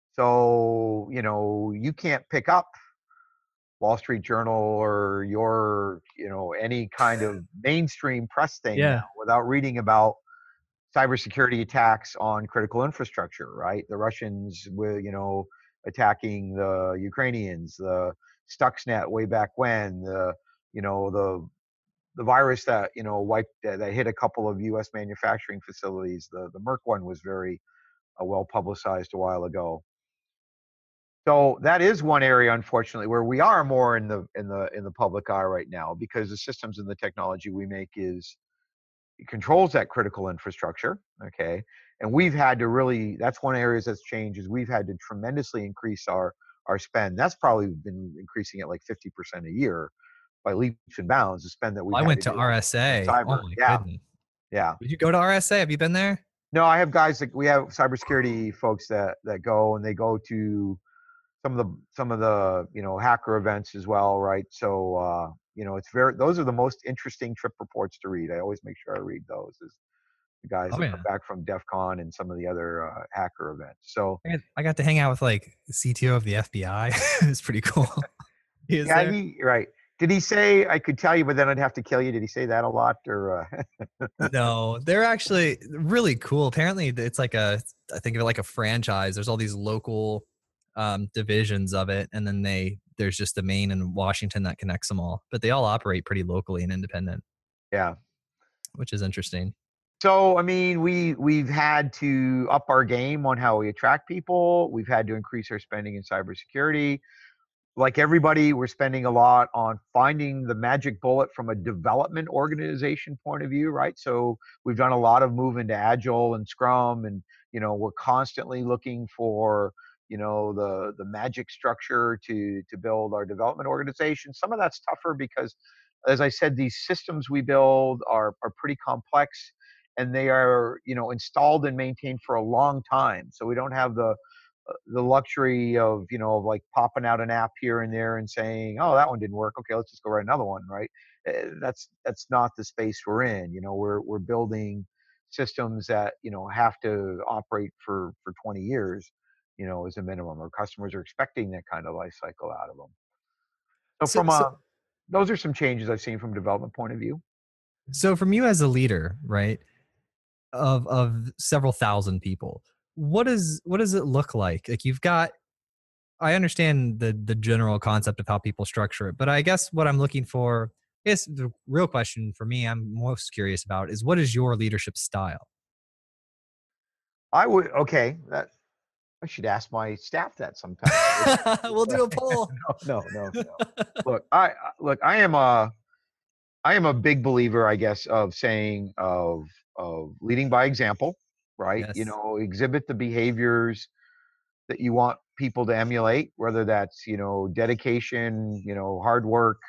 So, you know, you can't pick up Wall Street Journal or your, you know, any kind of mainstream press thing now Yeah. without reading about cybersecurity attacks on critical infrastructure, right? The Russians were, you know, attacking the Ukrainians, the Stuxnet way back when, the, you know, the the virus that you know wiped that, that hit a couple of U S manufacturing facilities. The the Merck one was very uh, well publicized a while ago. So that is one area, unfortunately, where we are more in the in the in the public eye right now, because the systems and the technology we make is it controls that critical infrastructure. Okay, and we've had to really, that's one area that's changed, is we've had to tremendously increase our our spend. That's probably been increasing at like fifty percent a year by leaps and bounds, the spend that we've I had went to to do on, on R S A. Oh cyber. my Yeah, goodness. yeah. Did you go to R S A? Have you been there? No, I have guys that we have cybersecurity folks that that go, and they go to some of the some of the you know hacker events as well, right? So uh, you know, it's very, those are the most interesting trip reports to read. I always make sure I read those. Is the guys Oh that come yeah. back from DEF CON and some of the other uh, hacker events. So I got, I got to hang out with like the C T O of the F B I. It's pretty cool. He is yeah, there. he right. Did he say I could tell you, but then I'd have to kill you? Did he say that a lot, or? Uh, No, they're actually really cool. Apparently, it's like a, I think of it like a franchise. There's all these local um, divisions of it, and then they there's just the Maine and Washington that connects them all, but they all operate pretty locally and independent, Yeah. which is interesting. So, I mean, we we've had to up our game on how we attract people. We've had to increase our spending in cybersecurity. Like everybody, we're spending a lot on finding the magic bullet from a development organization point of view, right? So we've done a lot of move into Agile and Scrum, and you know, we're constantly looking for you know the the magic structure to to build our development organization. Some of that's tougher because, as I said, these systems we build are are pretty complex, and they are you know installed and maintained for a long time. So we don't have the uh, the luxury of you know of like popping out an app here and there and saying, oh, that one didn't work, okay, let's just go write another one, right? Uh, that's that's not the space we're in. you know we're we're building systems that you know have to operate for for twenty years, you know as a minimum. Our customers are expecting that kind of life cycle out of them. So So, from so, a those are some changes I've seen from a development point of view. so from you as a leader, right, of of several thousand people, what is what does it look like? Like you've got, I understand the the general concept of how people structure it, but I guess what I'm looking for is the real question for me. I'm most curious about is what is your leadership style? I would Okay, that I should ask my staff that sometime. We'll do a poll. No, no, no, no. Look, I I- look. I am a I am a big believer, I guess, of saying of of leading by example, right? You Yes. know, exhibit the behaviors that you want people to emulate, whether that's you know dedication, you know, hard work.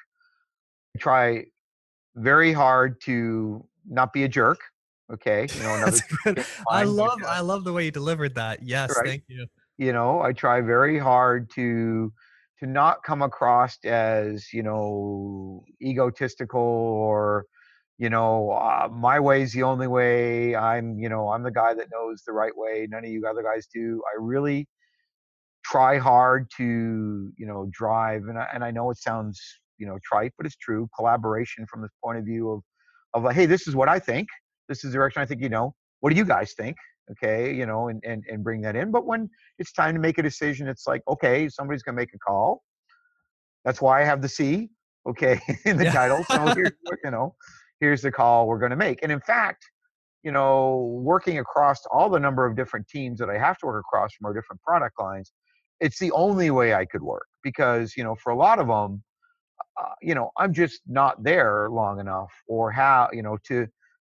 Try very hard to not be a jerk. Okay, you know, another That's term good. came to I mind, but love I love the way you delivered that. uh, Yes, right. thank you. You know, I try very hard to to not come across as, you know, egotistical or, you know, uh, my way's the only way. I'm, you know, I'm the guy that knows the right way. None of you other guys do. I really try hard to, you know, drive, and I, and I know it sounds, you know, trite, but it's true. Collaboration from the point of view of, of like, hey, this is what I think. This is the direction I think. You know, what do you guys think? Okay, you know, and and and bring that in. But when it's time to make a decision, it's like, okay, somebody's gonna make a call. That's why I have the C, okay, in the Yeah. title. So here's what, you know, here's the call we're gonna make. And in fact, you know, working across all the number of different teams that I have to work across from our different product lines, it's the only way I could work because, you know, for a lot of them, uh, you know, I'm just not there long enough or how, you know, to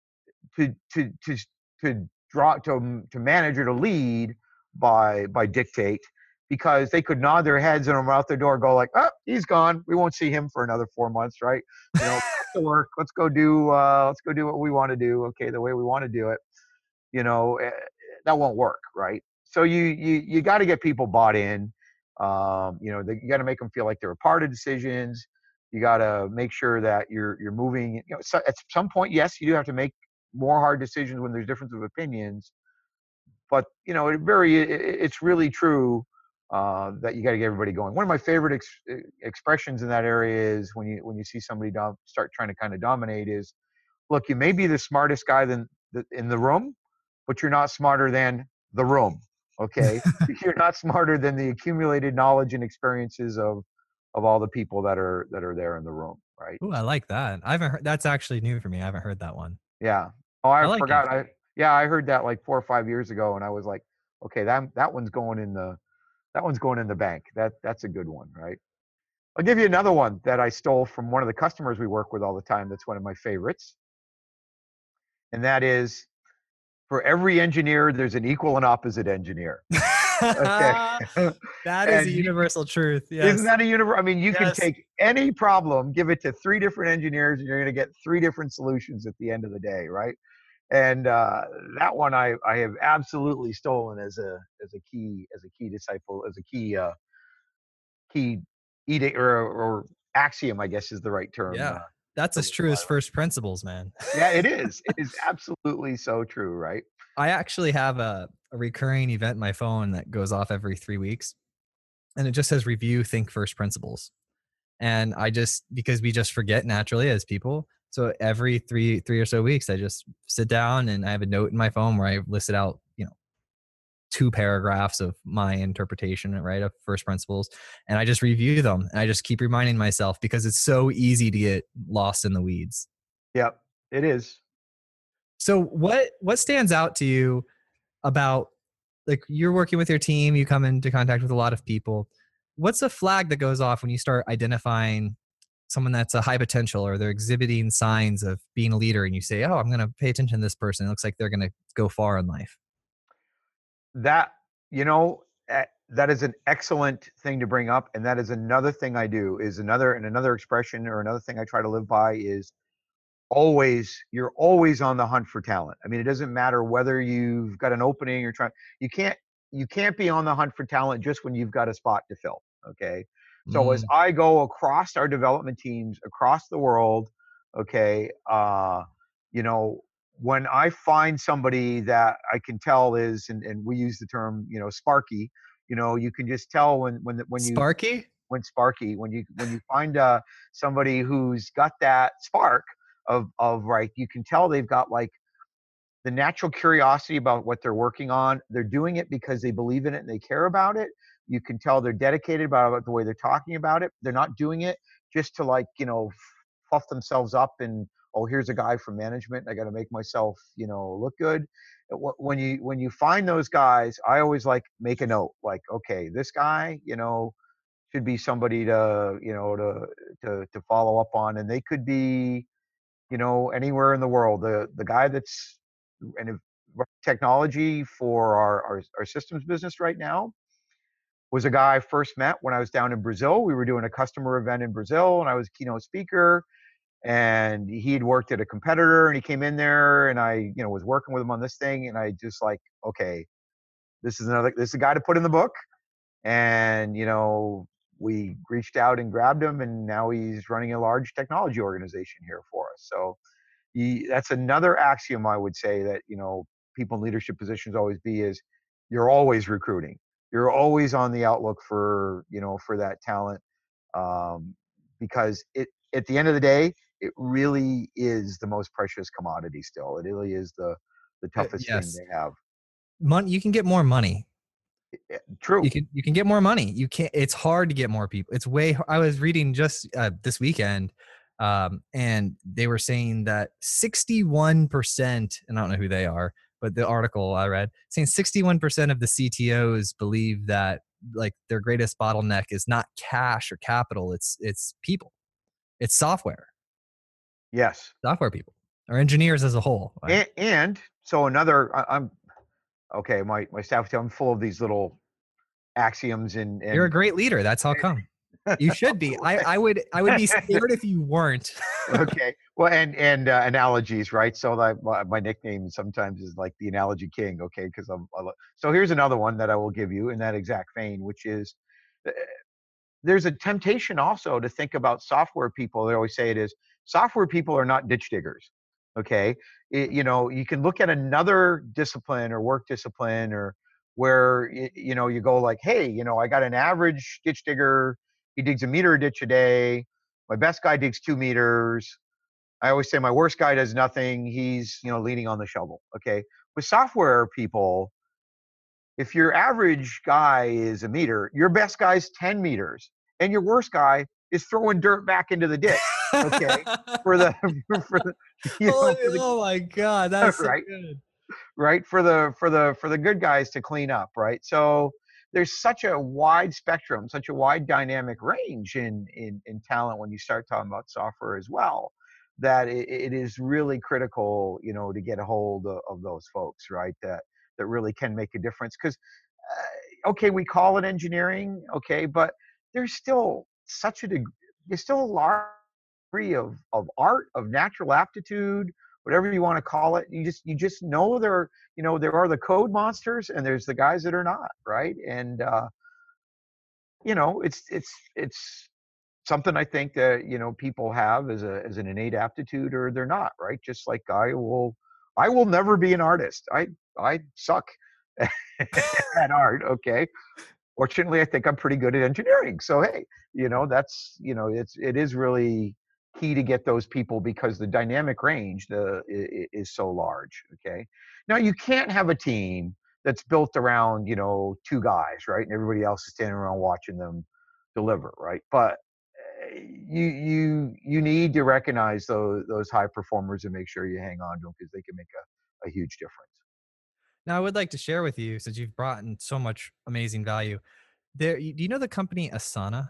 to to to to draw to to manage or to lead by by dictate because they could nod their heads and I'm out the door go like, oh, he's gone, we won't see him for another four months, right? You know, back to work, let's go do uh let's go do what we want to do, okay, the way we want to do it. you know eh, that won't work, right? So you you you got to get people bought in. Um you know they, you got to make them feel like they're a part of decisions. You got to make sure that you're you're moving, you know so at some point, yes, you do have to make more hard decisions when there's difference of opinions, but you know it very it, it's really true uh, that you got to get everybody going. One of my favorite ex- eh, expressions in that area is when you when you see somebody dom- start trying to kind of dominate is, look, you may be the smartest guy than the, in the room, but you're not smarter than the room. Okay, you're not smarter than the accumulated knowledge and experiences of of all the people that are that are there in the room, right? Ooh, I like that. I haven't heard that's actually new for me. I haven't heard that one. Yeah. Oh, I I like it. forgot. I Yeah, I heard that like four or five years ago, and I was like, okay, that that one's going in the that one's going in the bank. That that's a good one, right? I'll give you another one that I stole from one of the customers we work with all the time. That's one of my favorites, and that is, for every engineer, there's an equal and opposite engineer. Okay. That is a And you, universal truth. isn't Yes. that a universe? I mean, you can Yes. take any problem, give it to three different engineers, and you're going to get three different solutions at the end of the day, right? And uh, that one I, I have absolutely stolen as a as a key as a key disciple as a key uh, key edict or, or axiom, I guess is the right term uh, Yeah. That's to as live true by, as right? first principles, man. Yeah, it is. It is absolutely so true, right? I actually have a, a recurring event in my phone that goes off every three weeks, and it just says review, think first principles. And I just, because we just forget naturally as people. So every three, three or so weeks, I just sit down and I have a note in my phone where I listed out, you know, two paragraphs of my interpretation, right, of first principles, and I just review them and I just keep reminding myself because it's so easy to get lost in the weeds. Yep, it is. So what what stands out to you about, like, you're working with your team, you come into contact with a lot of people. What's a flag that goes off when you start identifying someone that's a high potential or they're exhibiting signs of being a leader and you say, "Oh, I'm going to pay attention to this person. It looks like they're going to go far in life." That, you know, eh, that is an excellent thing to bring up, and that is another thing I do, is another and another expression or another thing I try to live by is always you're always on the hunt for talent. I mean, it doesn't matter whether you've got an opening or trying you can't you can't be on the hunt for talent just when you've got a spot to fill, okay? So as Mm, I go across our development teams across the world, okay, uh, you know, when I find somebody that I can tell is and, and we use the term, you know, sparky, you know, you can just tell when when when you Sparky? when sparky when you when you find uh somebody who's got that spark of of right you can tell they've got like the natural curiosity about what they're working on. They're doing it because they believe in it and they care about it. You can tell they're dedicated about the way they're talking about it. They're not doing it just to, like, you know, fluff themselves up and, oh, here's a guy from management. I got to make myself, you know, look good. When you when you find those guys, I always like make a note, like, okay, this guy, you know, should be somebody to, you know, to to to follow up on, and they could be, you know, anywhere in the world. The the guy that's in technology for our, our our systems business right now was a guy I first met when I was down in Brazil. We were doing a customer event in Brazil, and I was keynote speaker. And he had worked at a competitor, and he came in there, and I, you know, was working with him on this thing, and I just like, okay, this is another, this is a guy to put in the book. And you know, we reached out and grabbed him, and now he's running a large technology organization here for us. So he, that's another axiom I would say that, you know, people in leadership positions always be is you're always recruiting. You're always on the outlook for, you know, for that talent. Um, because it, at the end of the day, it really is the most precious commodity still. It really is the, the Uh, toughest thing yes. they have. Money, you can get more money. Yeah, You true. can you can get more money. You can't. It's hard to get more people. It's way. I was reading just uh, this weekend, um, and they were saying that sixty-one percent, and I don't know who they are, but the article I read saying sixty-one percent of the C T Os believe that, like, their greatest bottleneck is not cash or capital. It's it's people. It's software. Yes. Software people or engineers as a whole. Right? And, and so another, I, I'm okay. My, my staff, I'm full of these little axioms and, You're a and great leader. That's how come. You should be. I, I would I would be scared if you weren't. okay. Well, and and uh, analogies, right? So like my, my nickname sometimes is like the analogy king. Okay, because I'm. I lo- so here's another one that I will give you in that exact vein, which is uh, there's a temptation also to think about software people. They always say it is software people are not ditch diggers. Okay, It- you know, you can look at another discipline or work discipline or where y- you know you go like, hey, you know, I got an average ditch digger. He digs a meter a ditch a day. My best guy digs two meters. I always say my worst guy does nothing. He's, you know, leaning on the shovel. Okay. With software people, if your average guy is a meter, your best guy's ten meters, and your worst guy is throwing dirt back into the ditch. Okay. For the, for the, you oh, know, for the, oh my god, that's so right, good. right. For the, for the, for the good guys to clean up. Right. So there's such a wide spectrum, such a wide dynamic range in, in, in talent when you start talking about software as well, that it, it is really critical, you know, to get a hold of, of those folks, right? That, that really can make a difference. Because uh, okay, we call it engineering, okay, but there's still such a deg- there's still a large degree of of art, of natural aptitude, whatever you want to call it. You just you just know there, you know, there are the code monsters and there's the guys that are not, right? And uh, you know, it's it's it's something I think that, you know, people have as a as an innate aptitude or they're not, right? Just like I will I will never be an artist. I I suck at art, okay? Fortunately, I think I'm pretty good at engineering. So hey, you know, that's, you know, it's it is really key to get those people because the dynamic range the i- i- is so large, okay? Now you can't have a team that's built around, you know, two guys, right? And everybody else is standing around watching them deliver, right? But uh, you you you need to recognize those those high performers and make sure you hang on to them because they can make a, a huge difference. Now, I would like to share with you, since you've brought in so much amazing value. There, do you know the company Asana?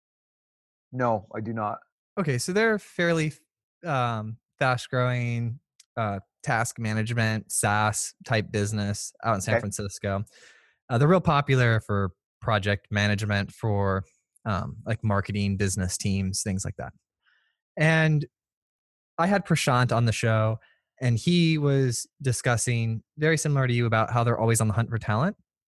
No, I do not. Okay, so they're fairly um, fast-growing uh, task management SaaS type business out in San Okay. Francisco. Uh, they're real popular for project management for um, like marketing, business teams, things like that. And I had Prashant on the show, and he was discussing very similar to you about how they're always on the hunt for talent.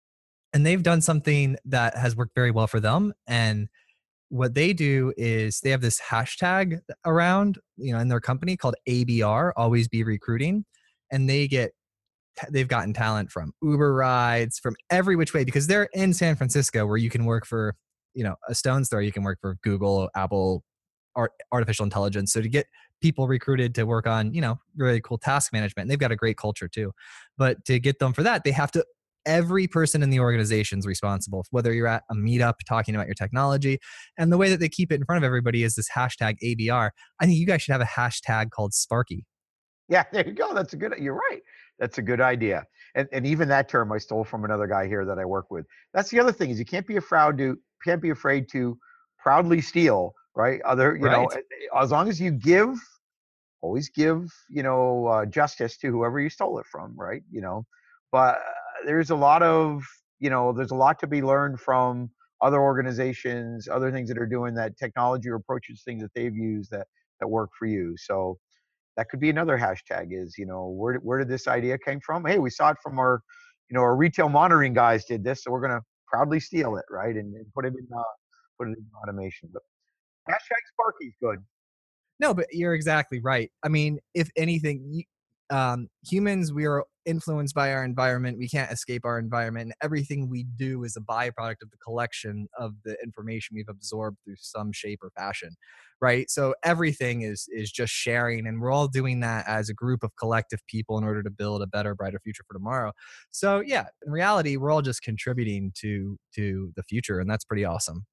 And they've done something that has worked very well for them. And what they do is they have this hashtag around, you know, in their company called A B R, Always Be Recruiting. And they get they've gotten talent from Uber rides, from every which way, because they're in San Francisco where you can work for, you know, a stone's throw. You can work for Google, Apple, art, artificial intelligence. So to get people recruited to work on, you know, really cool task management, and they've got a great culture too. But to get them for that, they have to, every person in the organization is responsible, whether you're at a meetup talking about your technology. And the way that they keep it in front of everybody is this hashtag A B R. I think you guys should have a hashtag called Sparky. Yeah, there you go. That's a good. You're right. That's a good idea. And and even that term I stole from another guy here that I work with. That's the other thing is you can't be afraid to can't be afraid to proudly steal, right? Other, you know, Right. eh, eh, as long as you give, always give, you know, uh, justice to whoever you stole it from, right? You know, but uh, there's a lot of, you know, there's a lot to be learned from other organizations, other things that are doing that technology or approaches things that they've used that that work for you. So that could be another hashtag is, you know, where, where did this idea came from? Hey, we saw it from our, you know, our retail monitoring guys did this, so we're going to proudly steal it, right? And, and put it in, uh, put it in automation. But hashtag Sparky's good. No, but you're exactly right. I mean, if anything, you, um, humans, we are influenced by our environment. We can't escape our environment. And everything we do is a byproduct of the collection of the information we've absorbed through some shape or fashion, right? So everything is is just sharing, and we're all doing that as a group of collective people in order to build a better, brighter future for tomorrow. So yeah, in reality, we're all just contributing to to the future, and that's pretty awesome.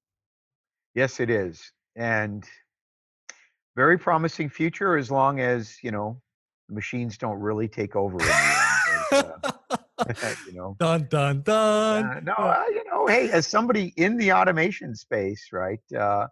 Yes, it is. And very promising future as long as, you know, the machines don't really take over in the end. As, uh, you know, Dun dun dun. uh, no, Uh, uh, you know, hey, as somebody in the automation space, right? Uh,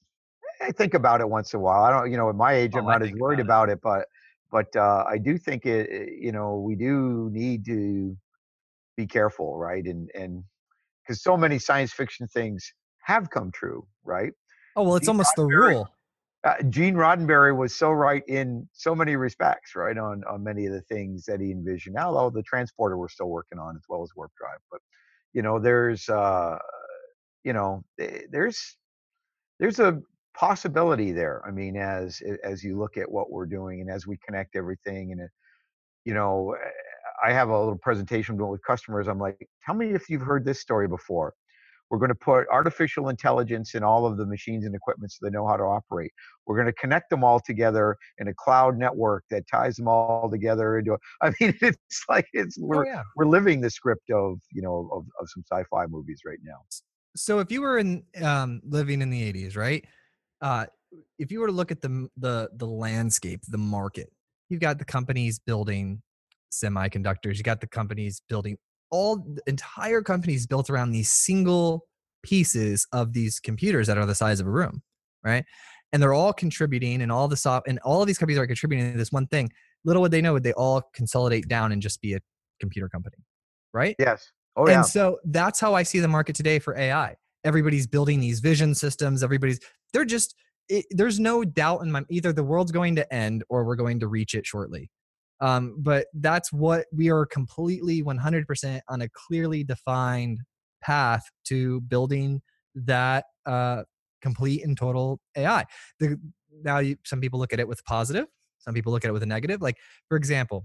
I think about it once in a while. I don't, you know, at my age, I'm oh, I not as think worried about it. about it, but, but uh, I do think it, it- you know, we do need to be careful, right? And and because so many science fiction things have come true, right? Oh, well, it's Gene almost the Roddenberry, rule. uh, Gene Roddenberry was so right in so many respects, right? On on many of the things that he envisioned. Now, though, the transporter we're still working on as well as warp drive, but you know, there's, uh, you know, eh, there's there's a possibility there. I mean, as as you look at what we're doing and as we connect everything, and it, you know, eh, I have a little presentation doing with customers. I'm like, tell me if you've heard this story before. We're going to put artificial intelligence in all of the machines and equipment so they know how to operate. We're going to connect them all together in a cloud network that ties them all together into. A, I mean, it's like it's Oh we're yeah. we're living the script of, you know, of, of some sci-fi movies right now. So if you were in um, living in the eighties, right? Uh, if you were to look at the the the landscape, the market, you've got the companies building semiconductors. You got the companies building all the entire companies built around these single pieces of these computers that are the size of a room, right? And they're all contributing, and all the soft and all of these companies are contributing to this one thing. Little would they know, would they all consolidate down and just be a computer company, right? Yes. Oh And yeah. so that's how I see the market today for A I. Everybody's building these vision systems. Everybody's, they're just, it, there's no doubt in my, either the world's going to end or we're going to reach it shortly. Um, but that's what we are completely one hundred percent on a clearly defined path to building that uh, complete and total A I. The, now, you, some people look at it with positive, some people look at it with a negative. Like, for example,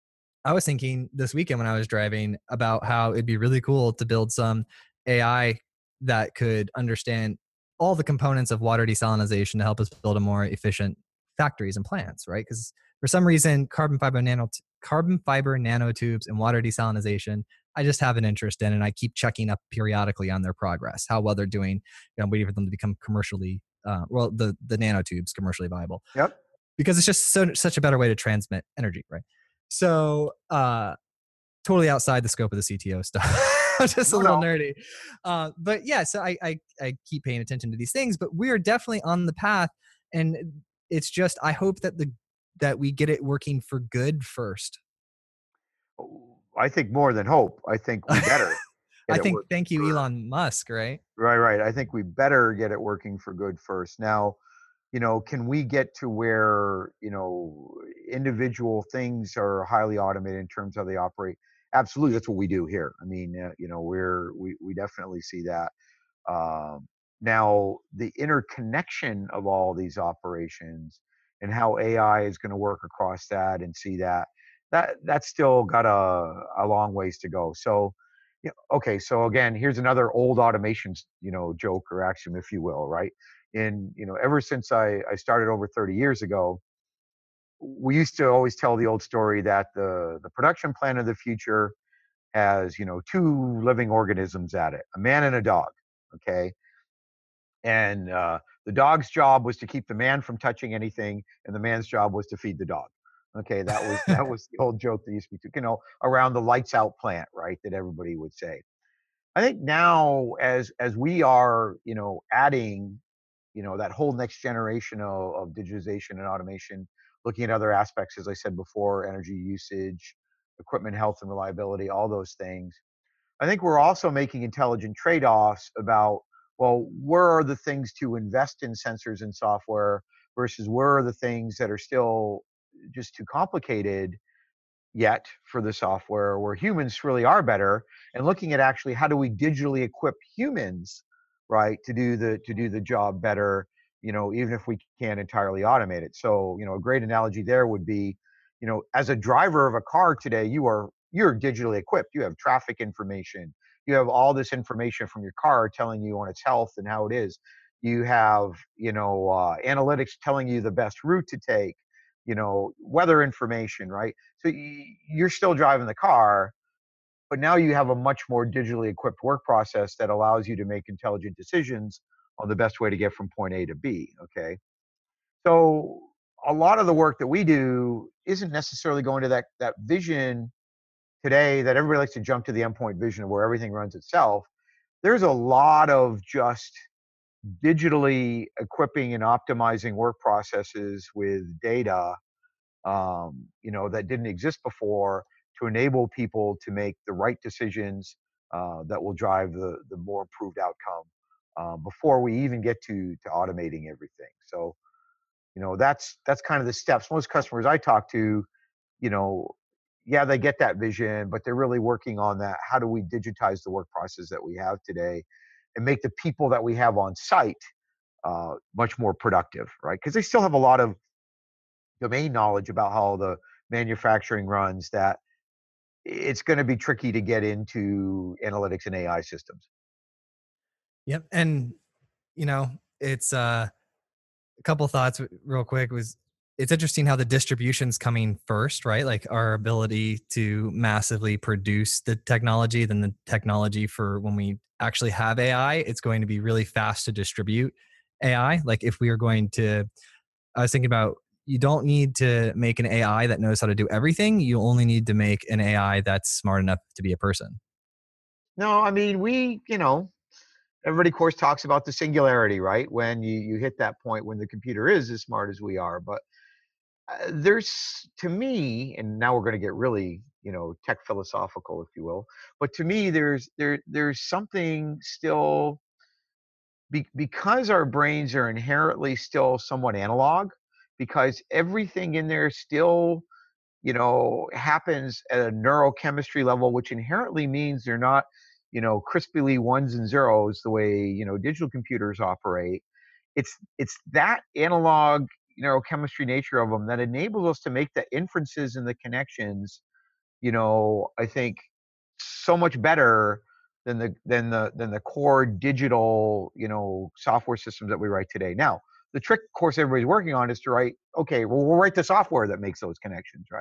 I was thinking this weekend when I was driving about how it'd be really cool to build some A I that could understand all the components of water desalination to help us build a more efficient factories and plants, right? Because for some reason, carbon fiber nano carbon fiber nanotubes and water desalination, I just have an interest in, and I keep checking up periodically on their progress, how well they're doing. You know, I'm waiting for them to become commercially, uh, well, the the nanotubes commercially viable, Yep. because it's just so such a better way to transmit energy, right? So, uh, totally outside the scope of the C T O stuff. Just a No, little no. nerdy. Uh, but yeah, so I, I I keep paying attention to these things, but we are definitely on the path, and it's just I hope that the that we get it working for good first. I think more than hope. I think we better get I it think working thank you, for Elon Musk, right? right, right. I think we better get it working for good first. Now, you know, can we get to where, you know, individual things are highly automated in terms of how they operate? Absolutely, that's what we do here. I mean, uh, you know, we're we we definitely see that. Um, Now, the interconnection of all these operations and how A I is going to work across that and see that that that's still got a a long ways to go. So, yeah, okay. So again, here's another old automations, you know, joke or axiom, if you will, right? And you know, ever since I I started over thirty years ago, we used to always tell the old story that the the production plan of the future has, you know, two living organisms at it, a man and a dog. Okay, and uh, the dog's job was to keep the man from touching anything, and the man's job was to feed the dog. Okay, that was that was the old joke that used to be, you know, around the lights out plant, right? That everybody would say. I think now, as as we are, you know, adding, you know, that whole next generation of, of digitization and automation, looking at other aspects, as I said before, energy usage, equipment health and reliability, all those things. I think we're also making intelligent trade-offs about, well, where are the things to invest in sensors and software versus where are the things that are still just too complicated yet for the software, where humans really are better, and looking at actually how do we digitally equip humans, right, to do the to do the job better, you know, even if we can't entirely automate it. So, you know, a great analogy there would be, you know, as a driver of a car today, you are you're digitally equipped. You have traffic information. You have all this information from your car telling you on its health and how it is. You have, you know, uh, analytics telling you the best route to take, you know, weather information, right? So you're still driving the car, but now you have a much more digitally equipped work process that allows you to make intelligent decisions on the best way to get from point A to B. Okay. So a lot of the work that we do isn't necessarily going to that, that vision today that everybody likes to jump to the endpoint vision of where everything runs itself. There's a lot of just digitally equipping and optimizing work processes with data, um, you know, that didn't exist before, to enable people to make the right decisions uh, that will drive the the more improved outcome uh, before we even get to to automating everything. So, you know, that's that's kind of the steps. Most customers I talk to, you know, yeah, they get that vision, but they're really working on that. How do we digitize the work process that we have today and make the people that we have on site uh, much more productive, right? Because they still have a lot of domain knowledge about how the manufacturing runs that it's going to be tricky to get into analytics and A I systems. Yep. And you know, it's uh a couple thoughts real quick was it's interesting how the distribution's coming first, right? Like our ability to massively produce the technology, then the technology for when we actually have A I, it's going to be really fast to distribute A I. Like if we are going to, I was thinking about you don't need to make an A I that knows how to do everything. You only need to make an A I that's smart enough to be a person. No, I mean, we, you know, everybody, of course, talks about the singularity, right? When you, you hit that point when the computer is as smart as we are. But uh, there's, to me, and now we're going to get really, you know, tech philosophical, if you will. But to me, there's there there's something still be, because our brains are inherently still somewhat analog, because everything in there still, you know, happens at a neurochemistry level, which inherently means they're not, you know, crisply ones and zeros the way, you know, digital computers operate. It's it's that analog neurochemistry nature of them that enables us to make the inferences and the connections, you know, I think so much better than the than the than the core digital, you know, software systems that we write today. Now, the trick, of course, everybody's working on is to write, okay, well, we'll write the software that makes those connections, right?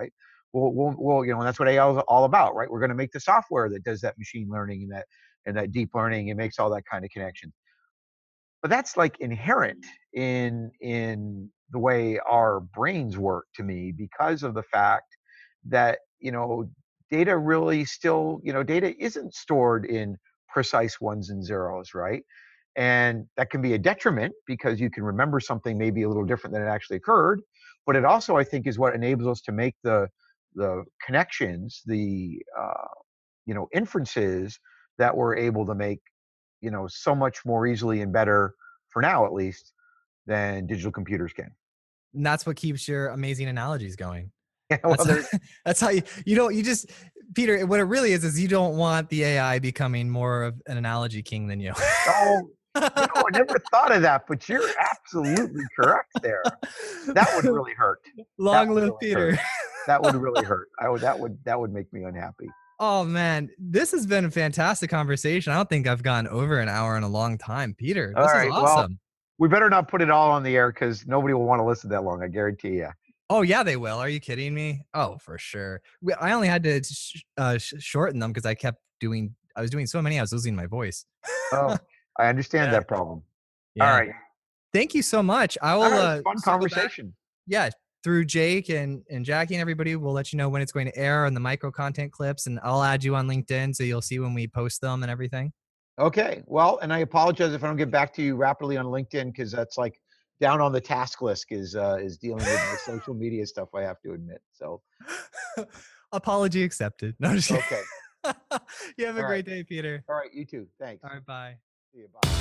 Well, we'll, we'll you know, and that's what A I is all about, right? We're going to make the software that does that machine learning and that and that deep learning and makes all that kind of connection. But that's like inherent in in the way our brains work to me because of the fact that, you know, data really still, you know, data isn't stored in precise ones and zeros, right? And that can be a detriment because you can remember something maybe a little different than it actually occurred. But it also, I think, is what enables us to make the the connections, the uh, you know, inferences that we're able to make, you know, so much more easily and better, for now at least, than digital computers can. And that's what keeps your amazing analogies going. Yeah, well, That's there's that's how you you don't you just Peter. What it really is is you don't want the A I becoming more of an analogy king than you. oh, you know, I never thought of that, but you're absolutely correct there. That would really hurt. That Long would live really hurt. Peter. That would really hurt. I would that would that would make me unhappy. Oh man, this has been a fantastic conversation. I don't think I've gone over an hour in a long time. Peter, All this is right, well, awesome. we better not put it all on the air because nobody will want to listen that long, I guarantee you. Oh yeah, they will. Are you kidding me? Oh, for sure. We, I only had to sh- uh, sh- shorten them because I kept doing. I was doing so many. I was losing my voice. Oh, I understand Yeah, that problem. All yeah. right. Thank you so much. I All will right, uh, fun circle back. conversation. Yeah, through Jake and and Jackie and everybody. We'll let you know when it's going to air and the micro content clips, and I'll add you on LinkedIn so you'll see when we post them and everything. Okay. Well, and I apologize if I don't get back to you rapidly on LinkedIn because that's like down on the task list is uh, is dealing with my social media stuff. I have to admit. So Apology accepted. No, just kidding. okay. You have a All right. great day, Peter. All right. You too. Thanks. All right, bye. See you. Bye.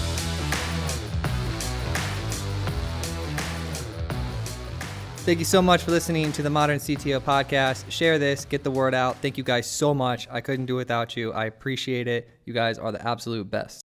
Thank you so much for listening to the Modern C T O podcast. Share this, get the word out. Thank you guys so much. I couldn't do it without you. I appreciate it. You guys are the absolute best.